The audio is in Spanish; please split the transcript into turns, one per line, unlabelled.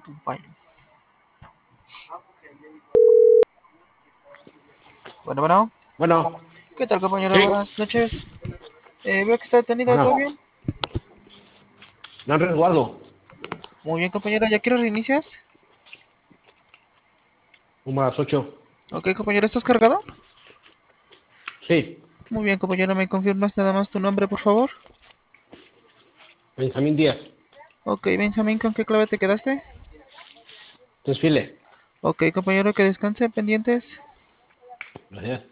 tu baño. Bueno, bueno.
Bueno,
¿Qué tal, compañero?
sí,
Buenas noches. Veo que está detenido,
ajá,
¿todo bien?
me han resguardo.
Muy bien, compañero. ¿Ya quiero reinicias?
Como a las 8.
Ok, compañero, ¿estás cargado?
Sí,
Muy bien, compañero. ¿Me confirmas nada más tu nombre, por favor?
Benjamín Díaz.
Ok, Benjamín, ¿con qué clave te quedaste?
Desfile.
Ok, compañero, que descanse, pendientes.
Gracias.